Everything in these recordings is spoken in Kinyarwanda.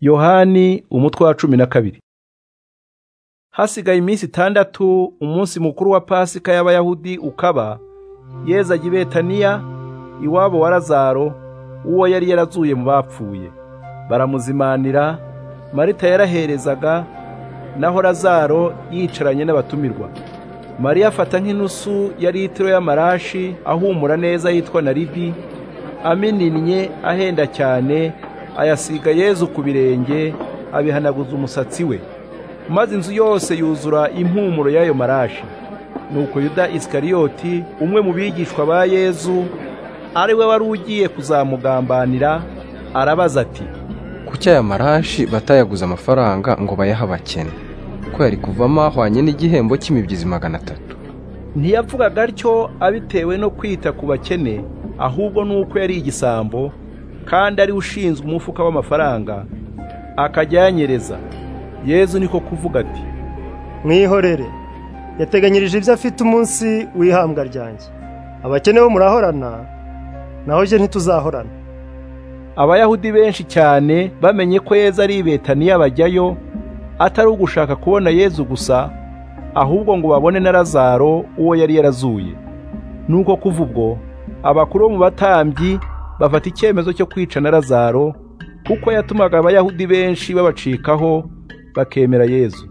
Yohani umutwe wa 12. Hasigaye iminsi 6 umunsi mukuru wa Pasika y'Abayahudi ukaba, Yesu ajya i Betaniya iwabo wa Lazaro, uwo yari yarazuye mu bapfuye. Baramuzimanira, Marita yaraherezaga, naho Lazaro yicaranye n'abatumirwa. Mariya afata nk'inusu ya litiro y'amarashi ahumura neza yitwa naridi, amininnye ahenda cyane, ayasiga Yesu ku birenge, abihanaguza umusatsi we. Maze inzu yose yuzura impumuro y'ayo marashi. Nuko Yuda Iskariyoti, umwe mu bigishwa ba Yesu, ari we wari ugiye kuzamugambanira, arabaza ati, kuki aya marashi batayaguza amafaranga ngo bayaha abakene, ko yari kuvamo ahwanye n'igihembo cy'imibyizi 300? Ntiyavugaga atyo abitewe no kwita ku bakene, ahubwo nuko yari igisambo, kandi ari ushinzwe umufuka w'amafaranga, akajya yanyereza. Yesu niko kuvuga ati, mwihorere, yateganyirije ibyo afite umunsi w'ihambwa ryanjye. Abakene bo murahorana, naho je ntituzahorana. Abayahudi benshi cyane bamenye ko Yesu ari i Betaniya bajyayo, atari ugushaka kubona Yesu gusa, ahubwo ngo babone na Lazaro uwo yari yarazuye. Nuko kuva ubwo abakuru mu batambyi bafata icyemezo cyo kwica na Lazaro, kuko yatumaga Abayahudi benshi babacikaho bakemera Yesu.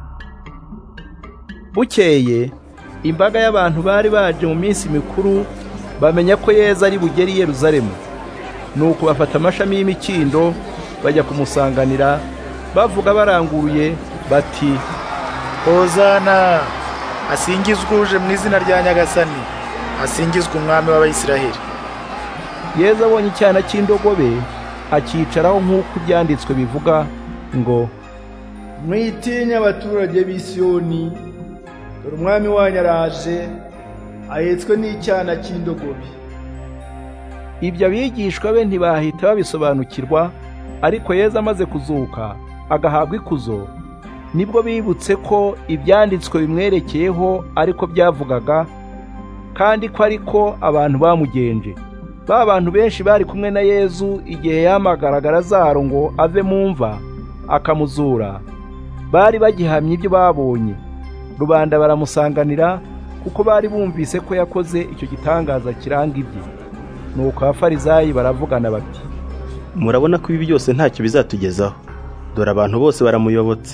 Bukeye imbaga y'abantu bari baje mu minsi mikuru bamenya ko Yesu ari bugeri i Yerusalemu. Nuko bafata amashami y'imikindo bajya kumusanganira, bavuga baranguruye bati, Hozana, asingizwe uje mu izina rya Nyagasani, asingizwe umwami w'Abayisiraheli. Yesu abonye icyana cy'indogobe, akicaraho nk'uko ibyanditswe bivuga ngo, mwitinya abaturage b'i Siyoni, dore umwami wanyu araje, ahetswe n'icyana cy'indogobe. Ibyo abigishwa be ntibahita babisobanukirwa, ariko Yesu amaze kuzuka agahabwa ikuzo, nibwo bibutse ko ibyanditswe bimwerekeyeho ariko byavugaga, kandi ko ariko abantu bamugenje. Ba bantu benshi bari kumwe na Yesu igihe yahamagaraga Lazaro ngo ave mu mva akamuzura, bari bagihamye ibyo babonye. Rubanda baramusanganira, kuko bari bumvise ko yakoze icyo gitangaza kiranga ibye. Nuko abafarizayi baravugana bati, murabona ko ibi byose ntacyo bizatugezaho, dore abantu bose baramuyobotse.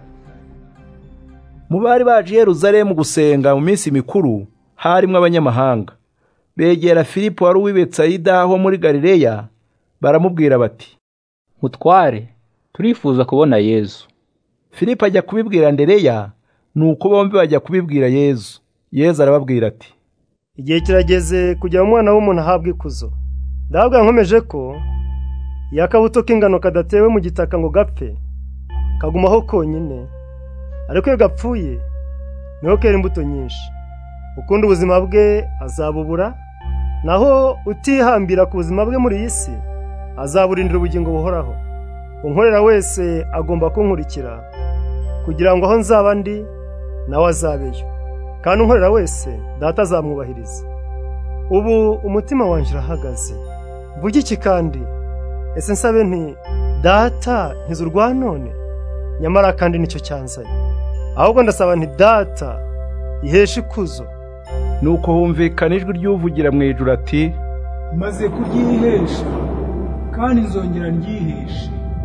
Mu bari baje i Yerusalemu gusenga mu minsi mikuru harimo abanyamahanga. Begera Filipo wari uw'i Betsayida ho muri Galileya, baramubwira bati, Mutware, turifuza kubona Yesu. Filipo ajya kubibwira Andereya, nuko bombi bajya kubibwira Yesu. Yesu arababwira ati, igihe kirageze kugira umwana w'umuntu ahabwa ikuzo. Ndavuga nkomeje ko iyo akabuto k'ingano kadatewe mu gitaka ngo gapfe, kagumaho konyine, ariko iyo gapfuye niho kera imbuto nyinshi. Ukunda ubuzima bwe azabubura, naho utihambira ku buzima bwe muri iyi si azaburindira ubugingo buhoraho. Unkorera wese agomba kunkurikira, kugira ngo aho nzaba ndi nawe azabeyo, kandi unkorera wese Data azamwubahiriza. Ubu umutima wanjye urahagaze, mvuge iki kandi? Ese nsabe nti, Data nkiza urwa none? Nyamara kandi nicyo cyanzanye. Ahubwo ndasaba nti, Data iheshe ikuzo. Nuko humvikana ijwi ry'uvugira mu ijuru ati, maze kuryihesha, kandi nzongera ryiheshe.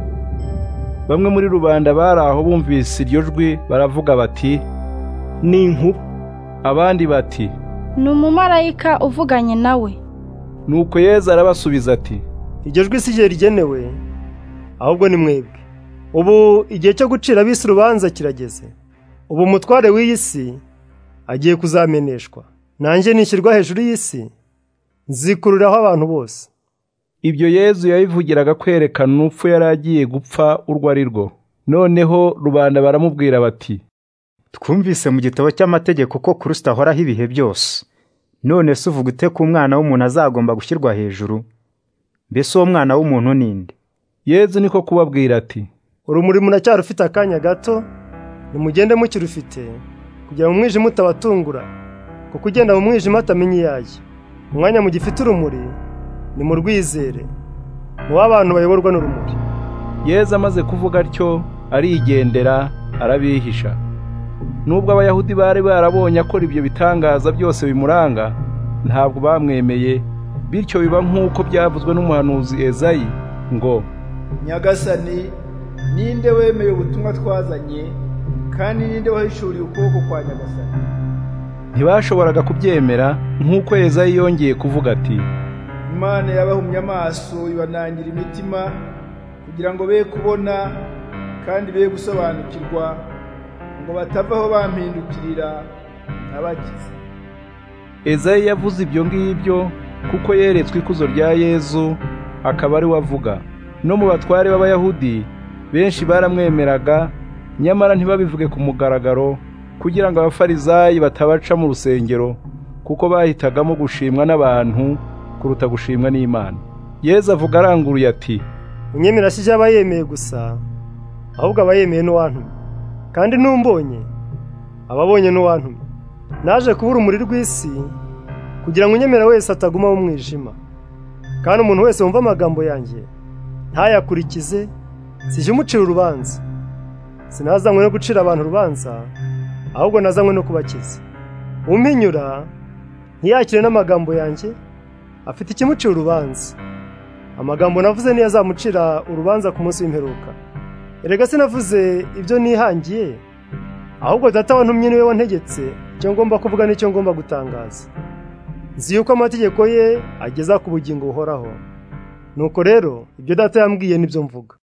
Bamwe muri rubanda bari aho bumvise iryo jwi baravuga bati, ni inkuba. Abandi bati, ni umumarayika uvuganye nawe. Nuko Yesu arabasubiza ati, iryo jwi si rye rigenewe, ahubwo ni mwebwe. Ubu igihe cyo gucira ab'isi urubanza kirageze. Ubu umutware w'iyi si agiye kuzameneshwa, nanjye nishyirwa hejuru y'isi, nzikururaho abantu bose. Ibyo Yesu yabivugiraga kwerekana urupfu yari agiye gupfa urwo ari rwo. Noneho rubanda baramubwira bati, twumvise mu gitabo cy'amategeko ko Kristo ahoraho ibihe byose. None se uvuga ute ko umwana w'umuntu azagomba gushyirwa hejuru? Mbese uwo mwana w'umuntu ninde? Yesu niko kubabwira ati, urumuri muracyari ufite akanya gato, nimugende mukirufite, kugira ngo umwijima utabatungura, kuko ugenda mu mwijima atamenya iyo ajya. Umwanya mugifite urumuri nimurwizere, muba abantu bayoborwa n'urumuri. Yesu amaze kuvuga atyo arigendera arabihisha. Nubwo abayahudi bari barabonye akora ibyo bitangaza byose bimuranga, ntabwo bamwemeye, bityo biba nk'uko byavuzwe n'umuhanuzi Ezayi ngo, Nyagasani, ninde wemeye ubutumwa twazanye, kandi ninde wahishuriye ukuboko kwa Nyagasani? Ntibashoboraga kubyemera, nk'uko Ezayi yongeye kuvuga ati, Imana yabahumye amaso ibanangira imitima, kugira ngo be kubona kandi be gusobanukirwa, ngo batavaho bampindukirira abakize. Ezayi yavuze ibyo ngibyo kuko yeretswe ikuzo rya Yesu, akaba ari we avuga. No mu batware b'Abayahudi benshi baramwemeraga, nyamara ntibabivuge ku mugaragaro, kugira ngo abafarizayi batabaca mu rusengero, kuko bahitagamo gushimwa n'abantu kuruta gushimwa n'Imana. Yesu avuga aranguruye ati, unyemera si aba yemeye gusa, ahubwo aba yemeye n'uwantumye. Kandi numbonye ababonye n'uwantumye. Naje kuba urumuri rw'isi, kugira ngo unyemera wese ataguma mu mwijima. Kandi umuntu wese wumva amagambo yanjye ntayakurikize, sije umucira urubanza. Sinazanywe no gucira abantu urubanza, ahubwo nazanywe no kubakiza. Umpinyura ntiyakire n'amagambo yanjye, afite ikimucira urubanza. Amagambo navuze niyo azamucira urubanza ku munsi w'imperuka. Erega sinavuze ibyo nihangiye, ahubwo Data wantumye niwe wantegetse icyo ngomba kuvuga n'icyo ngomba gutangaza. Nzi yuko amategeko ye ageza ku bugingo buhoraho. Nuko rero ibyo Data yambwiye nibyo mvuga.